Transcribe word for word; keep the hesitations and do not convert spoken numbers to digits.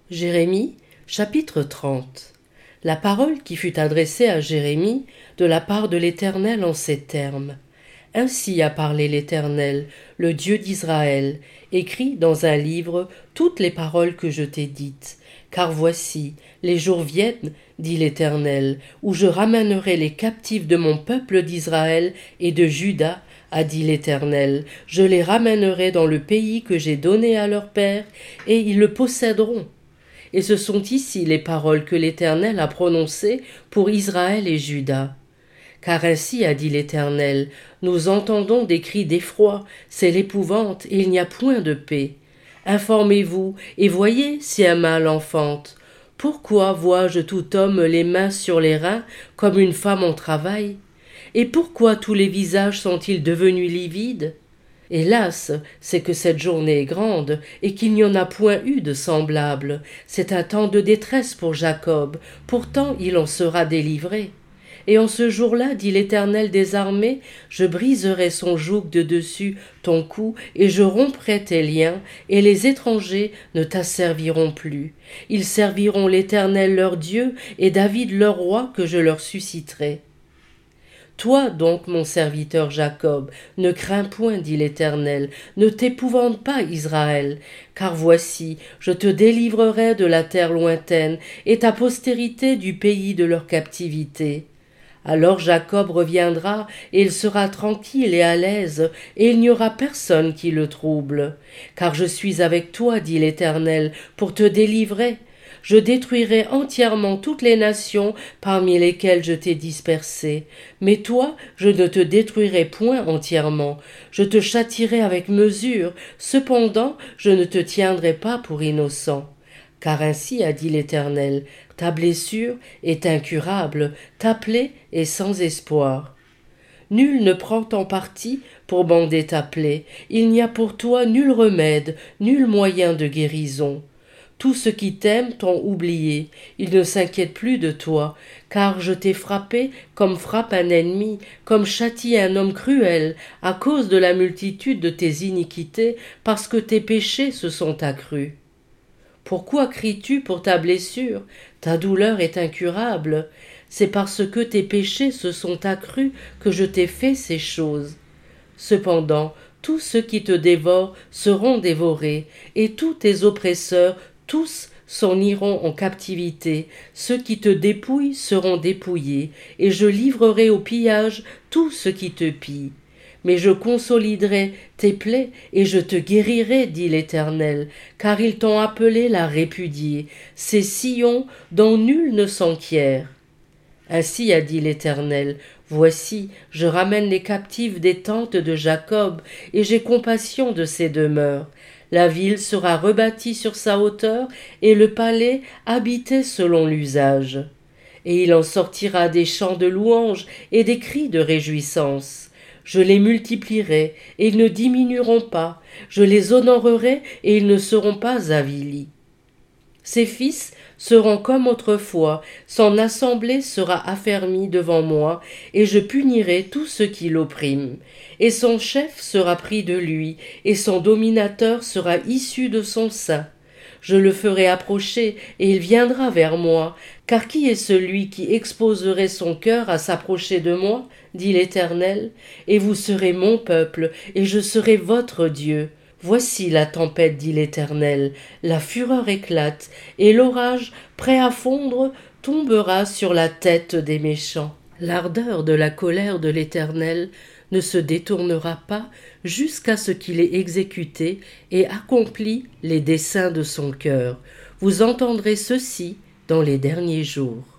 Jérémie, chapitre trente. La parole qui fut adressée à Jérémie de la part de l'Éternel en ces termes. Ainsi a parlé l'Éternel, le Dieu d'Israël, écrit dans un livre toutes les paroles que je t'ai dites. Car voici, les jours viennent, dit l'Éternel, où je ramènerai les captifs de mon peuple d'Israël et de Juda, a dit l'Éternel. Je les ramènerai dans le pays que j'ai donné à leurs pères, et ils le posséderont. Et ce sont ici les paroles que l'Éternel a prononcées pour Israël et Juda. Car ainsi a dit l'Éternel, nous entendons des cris d'effroi, c'est l'épouvante, et il n'y a point de paix. Informez-vous, et voyez si un mal enfante. Pourquoi vois-je tout homme les mains sur les reins, comme une femme en travail? Et pourquoi tous les visages sont-ils devenus livides? Hélas, c'est que cette journée est grande, et qu'il n'y en a point eu de semblable. C'est un temps de détresse pour Jacob, pourtant il en sera délivré. Et en ce jour-là, dit l'Éternel des armées, je briserai son joug de dessus ton cou, et je romprai tes liens, et les étrangers ne t'asserviront plus. Ils serviront l'Éternel leur Dieu, et David leur roi que je leur susciterai. Toi donc, mon serviteur Jacob, ne crains point, dit l'Éternel, ne t'épouvante pas, Israël, car voici, je te délivrerai de la terre lointaine, et ta postérité du pays de leur captivité. Alors Jacob reviendra, et il sera tranquille et à l'aise, et il n'y aura personne qui le trouble. Car je suis avec toi, dit l'Éternel, pour te délivrer. Je détruirai entièrement toutes les nations parmi lesquelles je t'ai dispersé. Mais toi, je ne te détruirai point entièrement. Je te châtierai avec mesure. Cependant, je ne te tiendrai pas pour innocent. Car ainsi a dit l'Éternel, ta blessure est incurable, ta plaie est sans espoir. Nul ne prend ton parti pour bander ta plaie. Il n'y a pour toi nul remède, nul moyen de guérison. Tous ceux qui t'aiment t'ont oublié, ils ne s'inquiètent plus de toi, car je t'ai frappé comme frappe un ennemi, comme châtie un homme cruel, à cause de la multitude de tes iniquités, parce que tes péchés se sont accrus. Pourquoi cries-tu pour ta blessure? Ta douleur est incurable. C'est parce que tes péchés se sont accrus que je t'ai fait ces choses. Cependant, tous ceux qui te dévorent seront dévorés, et tous tes oppresseurs, tous s'en iront en captivité. Ceux qui te dépouillent seront dépouillés, et je livrerai au pillage tous ceux qui te pillent. Mais je consoliderai tes plaies, et je te guérirai, dit l'Éternel, car ils t'ont appelé la répudiée, ces sillons dont nul ne s'enquiert. Ainsi a dit l'Éternel, voici, je ramène les captifs des tentes de Jacob, et j'ai compassion de ses demeures. La ville sera rebâtie sur sa hauteur, et le palais habité selon l'usage. Et il en sortira des chants de louanges et des cris de réjouissance. Je les multiplierai, et ils ne diminueront pas. Je les honorerai, et ils ne seront pas avilis. Ses fils seront comme autrefois, son assemblée sera affermie devant moi, et je punirai tous ceux qui l'oppriment. Et son chef sera pris de lui, et son dominateur sera issu de son sein. Je le ferai approcher, et il viendra vers moi. Car qui est celui qui exposerait son cœur à s'approcher de moi, dit l'Éternel, et vous serez mon peuple, et je serai votre Dieu. Voici la tempête, dit l'Éternel, la fureur éclate, et l'orage, prêt à fondre, tombera sur la tête des méchants. L'ardeur de la colère de l'Éternel ne se détournera pas jusqu'à ce qu'il ait exécuté et accompli les desseins de son cœur. Vous entendrez ceci dans les derniers jours.